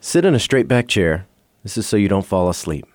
Sit in a straight back chair. This is so you don't fall asleep.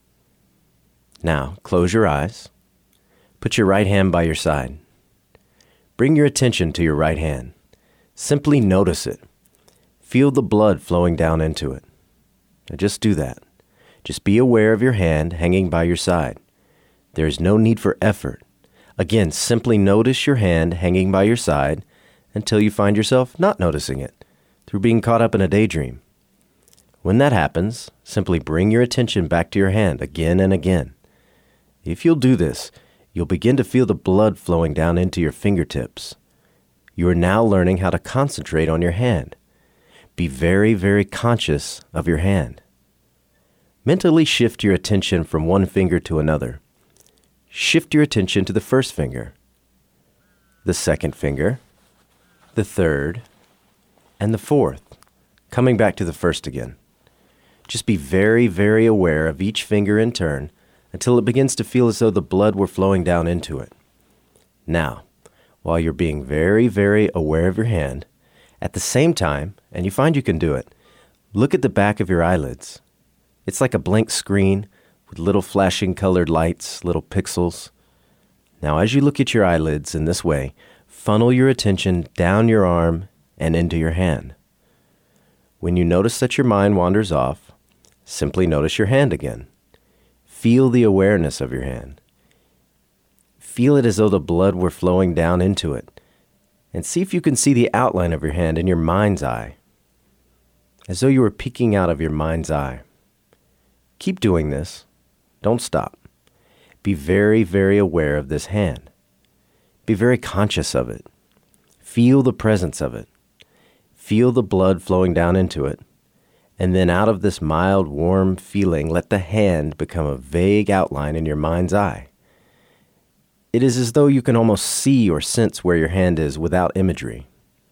Now, close your eyes. Put your right hand by your side. Bring your attention to your right hand. Simply notice it. Feel the blood flowing down into it. Now just do that. Just be aware of your hand hanging by your side. There is no need for effort. Again, simply notice your hand hanging by your side until you find yourself not noticing it through being caught up in a daydream. When that happens, simply bring your attention back to your hand again and again. If you'll do this, you'll begin to feel the blood flowing down into your fingertips. You are now learning how to concentrate on your hand. Be very, very conscious of your hand. Mentally shift your attention from one finger to another. Shift your attention to the first finger, the second finger, the third, and the fourth, coming back to the first again. Just be very, very aware of each finger in turn until it begins to feel as though the blood were flowing down into it. Now, while you're being very, very aware of your hand, at the same time, and you find you can do it, look at the back of your eyelids. It's like a blank screen with little flashing colored lights, little pixels. Now, as you look at your eyelids in this way, funnel your attention down your arm and into your hand. When you notice that your mind wanders off, simply notice your hand again. Feel the awareness of your hand. Feel it as though the blood were flowing down into it. And see if you can see the outline of your hand in your mind's eye, as though you were peeking out of your mind's eye. Keep doing this. Don't stop. Be very, very aware of this hand. Be very conscious of it. Feel the presence of it. Feel the blood flowing down into it. And then out of this mild, warm feeling, let the hand become a vague outline in your mind's eye. It is as though you can almost see or sense where your hand is without imagery.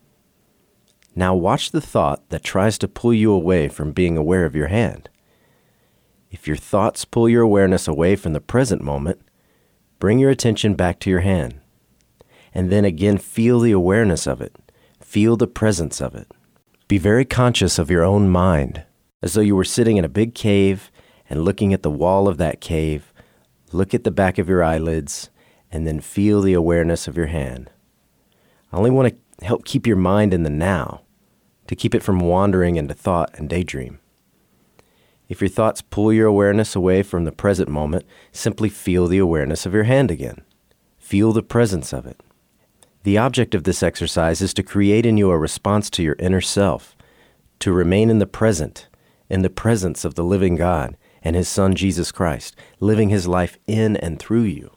Now watch the thought that tries to pull you away from being aware of your hand. If your thoughts pull your awareness away from the present moment, bring your attention back to your hand. And then again, feel the awareness of it. Feel the presence of it. Be very conscious of your own mind, as though you were sitting in a big cave and looking at the wall of that cave. Look at the back of your eyelids, and then feel the awareness of your hand. I only want to help keep your mind in the now, to keep it from wandering into thought and daydream. If your thoughts pull your awareness away from the present moment, simply feel the awareness of your hand again. Feel the presence of it. The object of this exercise is to create in you a response to your inner self, to remain in the present, in the presence of the living God and His Son Jesus Christ, living His life in and through you.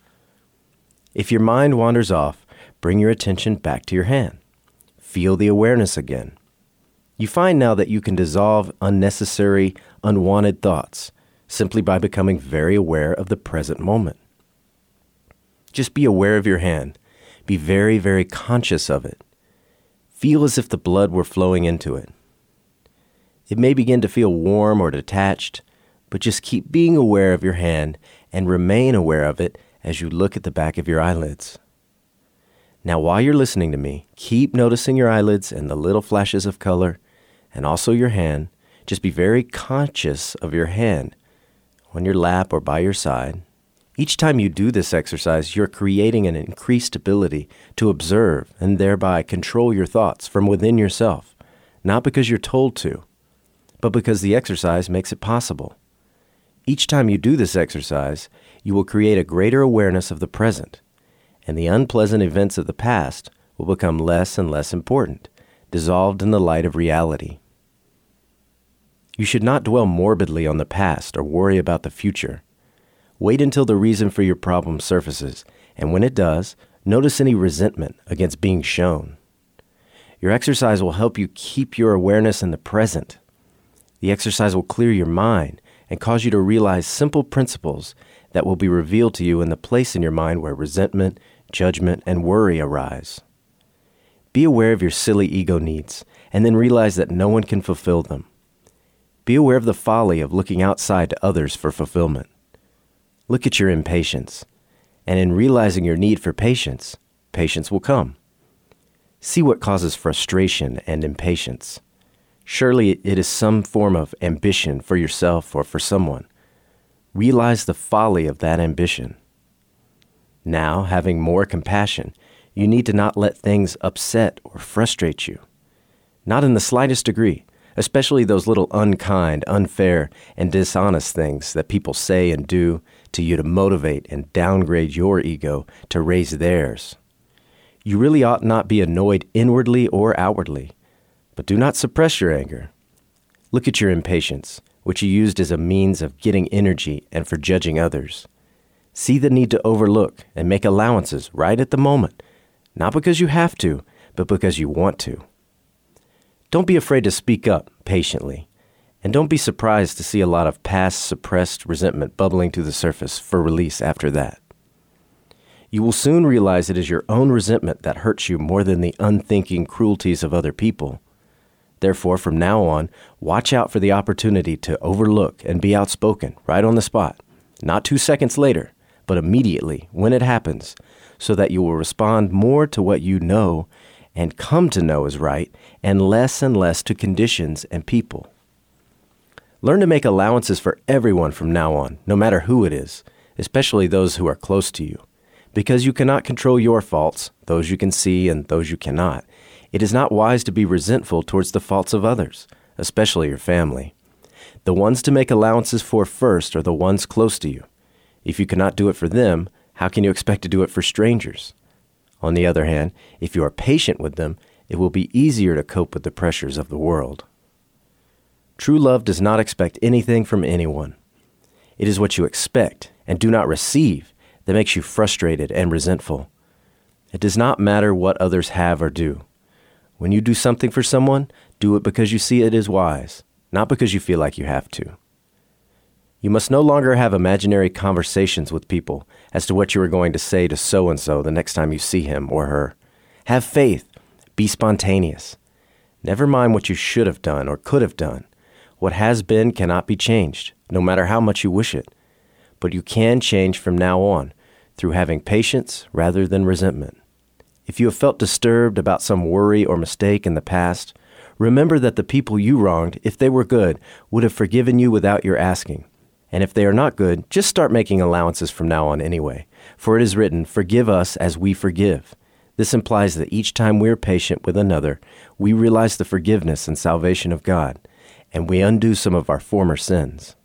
If your mind wanders off, bring your attention back to your hand. Feel the awareness again. You find now that you can dissolve unnecessary, unwanted thoughts simply by becoming very aware of the present moment. Just be aware of your hand. Be very, very conscious of it. Feel as if the blood were flowing into it. It may begin to feel warm or detached, but just keep being aware of your hand and remain aware of it as you look at the back of your eyelids. Now, while you're listening to me, keep noticing your eyelids and the little flashes of color, and also your hand. Just be very conscious of your hand on your lap or by your side. Each time you do this exercise, you're creating an increased ability to observe and thereby control your thoughts from within yourself, not because you're told to, but because the exercise makes it possible. Each time you do this exercise, you will create a greater awareness of the present, and the unpleasant events of the past will become less and less important, dissolved in the light of reality. You should not dwell morbidly on the past or worry about the future. Wait until the reason for your problem surfaces, and when it does, notice any resentment against being shown. Your exercise will help you keep your awareness in the present. The exercise will clear your mind and cause you to realize simple principles that will be revealed to you in the place in your mind where resentment, judgment, and worry arise. Be aware of your silly ego needs, and then realize that no one can fulfill them. Be aware of the folly of looking outside to others for fulfillment. Look at your impatience, and in realizing your need for patience, patience will come. See what causes frustration and impatience. Surely it is some form of ambition for yourself or for someone. Realize the folly of that ambition. Now, having more compassion, you need to not let things upset or frustrate you. Not in the slightest degree, especially those little unkind, unfair, and dishonest things that people say and do to you to motivate and downgrade your ego to raise theirs. You really ought not be annoyed inwardly or outwardly, but do not suppress your anger. Look at your impatience, which you used as a means of getting energy and for judging others. See the need to overlook and make allowances right at the moment, not because you have to, but because you want to. Don't be afraid to speak up patiently, and don't be surprised to see a lot of past suppressed resentment bubbling to the surface for release after that. You will soon realize it is your own resentment that hurts you more than the unthinking cruelties of other people. Therefore, from now on, watch out for the opportunity to overlook and be outspoken right on the spot, not 2 seconds later, but immediately when it happens, so that you will respond more to what you know and come to know is right, and less to conditions and people. Learn to make allowances for everyone from now on, no matter who it is, especially those who are close to you. Because you cannot control your faults, those you can see and those you cannot, it is not wise to be resentful towards the faults of others, especially your family. The ones to make allowances for first are the ones close to you. If you cannot do it for them, how can you expect to do it for strangers? On the other hand, if you are patient with them, it will be easier to cope with the pressures of the world. True love does not expect anything from anyone. It is what you expect and do not receive that makes you frustrated and resentful. It does not matter what others have or do. When you do something for someone, do it because you see it as wise, not because you feel like you have to. You must no longer have imaginary conversations with people as to what you are going to say to so-and-so the next time you see him or her. Have faith. Be spontaneous. Never mind what you should have done or could have done. What has been cannot be changed, no matter how much you wish it. But you can change from now on through having patience rather than resentment. If you have felt disturbed about some worry or mistake in the past, remember that the people you wronged, if they were good, would have forgiven you without your asking. And if they are not good, just start making allowances from now on anyway. For it is written, "Forgive us as we forgive." This implies that each time we are patient with another, we realize the forgiveness and salvation of God, and we undo some of our former sins.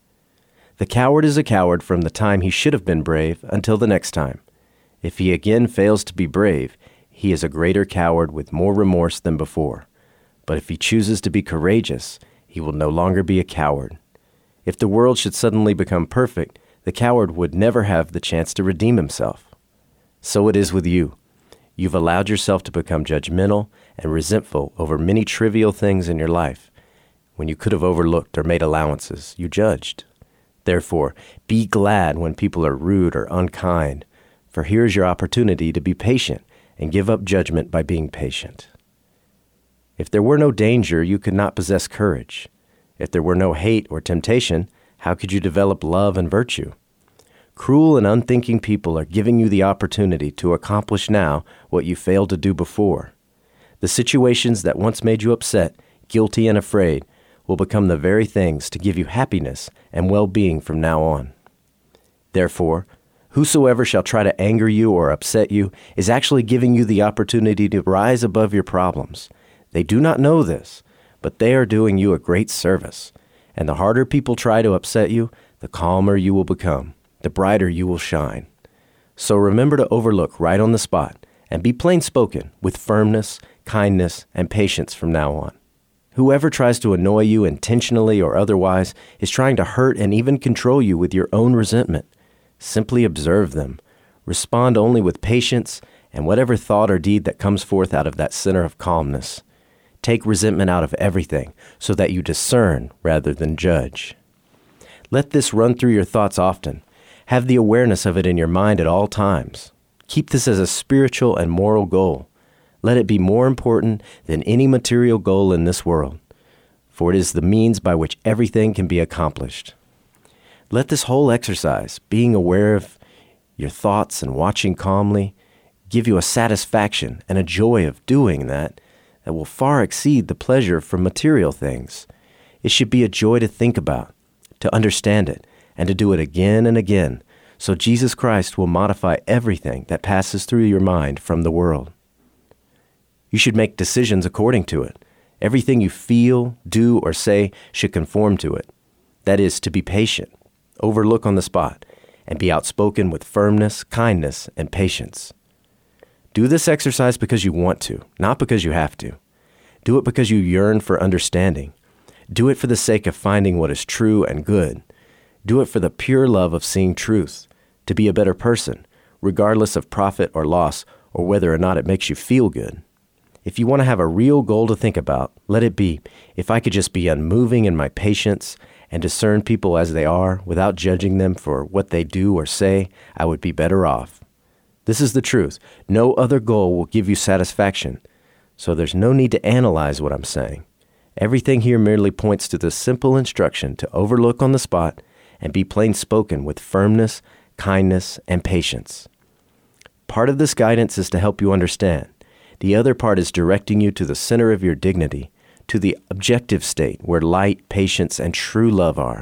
The coward is a coward from the time he should have been brave until the next time. If he again fails to be brave, he is a greater coward with more remorse than before. But if he chooses to be courageous, he will no longer be a coward. If the world should suddenly become perfect, the coward would never have the chance to redeem himself. So it is with you. You've allowed yourself to become judgmental and resentful over many trivial things in your life. When you could have overlooked or made allowances, you judged. Therefore, be glad when people are rude or unkind, for here is your opportunity to be patient and give up judgment by being patient. If there were no danger, you could not possess courage. If there were no hate or temptation, how could you develop love and virtue? Cruel and unthinking people are giving you the opportunity to accomplish now what you failed to do before. The situations that once made you upset, guilty, and afraid will become the very things to give you happiness and well-being from now on. Therefore, whosoever shall try to anger you or upset you is actually giving you the opportunity to rise above your problems. They do not know this, but they are doing you a great service. And the harder people try to upset you, the calmer you will become, the brighter you will shine. So remember to overlook right on the spot and be plain-spoken with firmness, kindness, and patience from now on. Whoever tries to annoy you intentionally or otherwise is trying to hurt and even control you with your own resentment. Simply observe them. Respond only with patience and whatever thought or deed that comes forth out of that center of calmness. Take resentment out of everything so that you discern rather than judge. Let this run through your thoughts often. Have the awareness of it in your mind at all times. Keep this as a spiritual and moral goal. Let it be more important than any material goal in this world, for it is the means by which everything can be accomplished. Let this whole exercise, being aware of your thoughts and watching calmly, give you a satisfaction and a joy of doing that that will far exceed the pleasure from material things. It should be a joy to think about, to understand it, and to do it again and again, so Jesus Christ will modify everything that passes through your mind from the world. You should make decisions according to it. Everything you feel, do, or say should conform to it. That is, to be patient, overlook on the spot, and be outspoken with firmness, kindness, and patience. Do this exercise because you want to, not because you have to. Do it because you yearn for understanding. Do it for the sake of finding what is true and good. Do it for the pure love of seeing truth, to be a better person, regardless of profit or loss, or whether or not it makes you feel good. If you want to have a real goal to think about, let it be, if I could just be unmoving in my patience and discern people as they are without judging them for what they do or say, I would be better off. This is the truth. No other goal will give you satisfaction, so there's no need to analyze what I'm saying. Everything here merely points to the simple instruction to overlook on the spot and be plain spoken with firmness, kindness, and patience. Part of this guidance is to help you understand. The other part is directing you to the center of your dignity, to the objective state where light, patience, and true love are.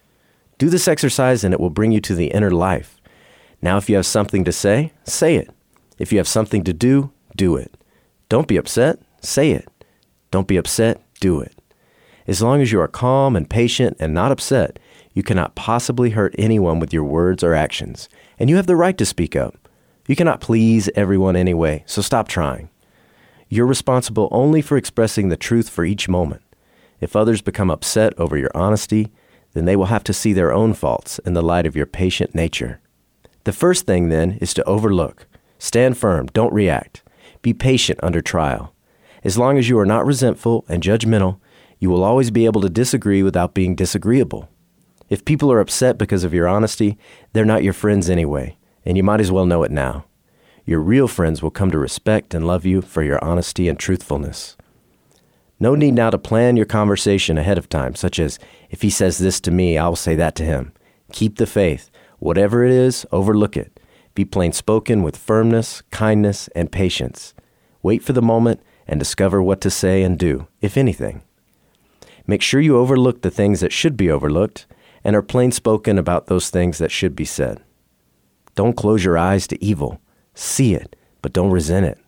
Do this exercise and it will bring you to the inner life. Now, if you have something to say, say it. If you have something to do, do it. Don't be upset, say it. Don't be upset, do it. As long as you are calm and patient and not upset, you cannot possibly hurt anyone with your words or actions, and you have the right to speak up. You cannot please everyone anyway, so stop trying. You're responsible only for expressing the truth for each moment. If others become upset over your honesty, then they will have to see their own faults in the light of your patient nature. The first thing, then, is to overlook. Stand firm, don't react. Be patient under trial. As long as you are not resentful and judgmental, you will always be able to disagree without being disagreeable. If people are upset because of your honesty, they're not your friends anyway, and you might as well know it now. Your real friends will come to respect and love you for your honesty and truthfulness. No need now to plan your conversation ahead of time, such as, if he says this to me, I'll say that to him. Keep the faith. Whatever it is, overlook it. Be plain spoken with firmness, kindness, and patience. Wait for the moment and discover what to say and do, if anything. Make sure you overlook the things that should be overlooked and are plain spoken about those things that should be said. Don't close your eyes to evil. See it, but don't resent it.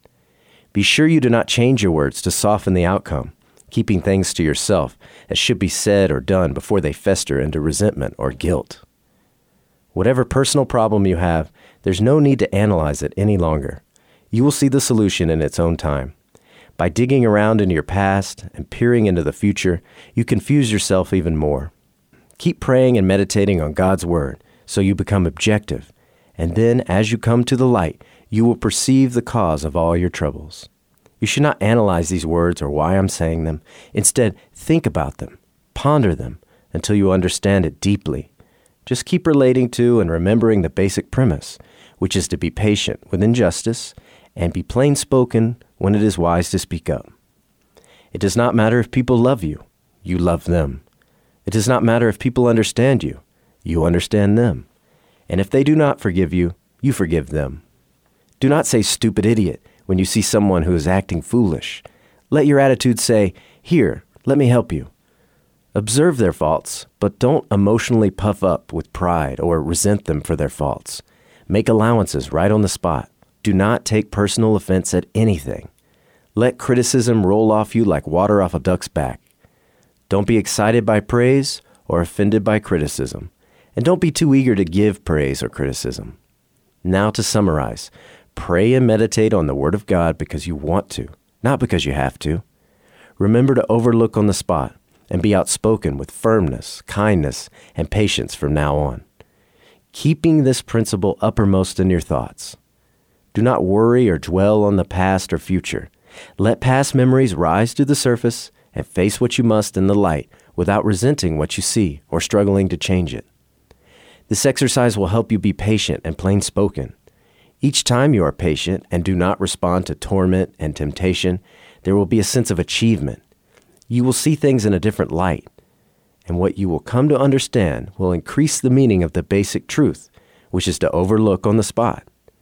Be sure you do not change your words to soften the outcome, keeping things to yourself that should be said or done before they fester into resentment or guilt. Whatever personal problem you have, there's no need to analyze it any longer. You will see the solution in its own time. By digging around into your past and peering into the future, you confuse yourself even more. Keep praying and meditating on God's Word so you become objective, and then as you come to the light, you will perceive the cause of all your troubles. You should not analyze these words or why I'm saying them. Instead, think about them, ponder them until you understand it deeply. Just keep relating to and remembering the basic premise, which is to be patient with injustice and be plain spoken when it is wise to speak up. It does not matter if people love you, you love them. It does not matter if people understand you, you understand them. And if they do not forgive you, you forgive them. Do not say stupid idiot when you see someone who is acting foolish. Let your attitude say, here, let me help you. Observe their faults, but don't emotionally puff up with pride or resent them for their faults. Make allowances right on the spot. Do not take personal offense at anything. Let criticism roll off you like water off a duck's back. Don't be excited by praise or offended by criticism. And don't be too eager to give praise or criticism. Now to summarize, pray and meditate on the Word of God because you want to, not because you have to. Remember to overlook on the spot and be outspoken with firmness, kindness, and patience from now on, keeping this principle uppermost in your thoughts. Do not worry or dwell on the past or future. Let past memories rise to the surface and face what you must in the light without resenting what you see or struggling to change it. This exercise will help you be patient and plain-spoken. Each time you are patient and do not respond to torment and temptation, there will be a sense of achievement. You will see things in a different light, and what you will come to understand will increase the meaning of the basic truth, which is to overlook on the spot.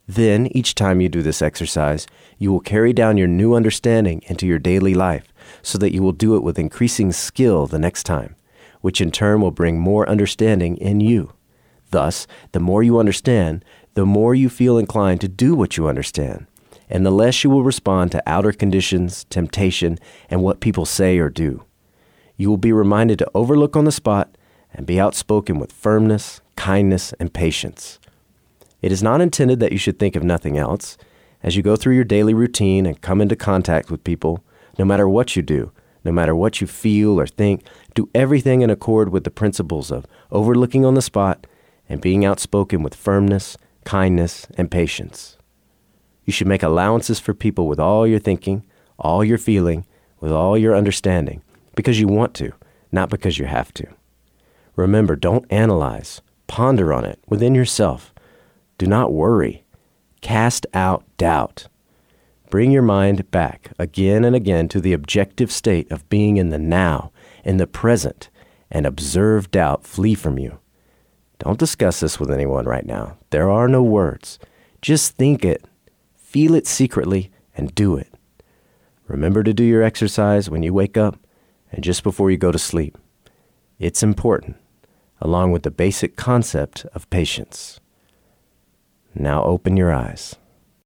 Then, each time you do this exercise, you will carry down your new understanding into your daily life so that you will do it with increasing skill the next time, which in turn will bring more understanding in you. Thus, the more you understand, the more you feel inclined to do what you understand, and the less you will respond to outer conditions, temptation, and what people say or do. You will be reminded to overlook on the spot and be outspoken with firmness, kindness, and patience. It is not intended that you should think of nothing else. As you go through your daily routine and come into contact with people, no matter what you do, no matter what you feel or think, do everything in accord with the principles of overlooking on the spot and being outspoken with firmness, kindness, and patience. You should make allowances for people with all your thinking, all your feeling, with all your understanding, because you want to, not because you have to. Remember, don't analyze. Ponder on it within yourself. Do not worry. Cast out doubt. Bring your mind back again and again to the objective state of being in the now, in the present, and observe doubt flee from you. Don't discuss this with anyone right now. There are no words. Just think it, feel it secretly, and do it. Remember to do your exercise when you wake up and just before you go to sleep. It's important, along with the basic concept of patience. Now open your eyes.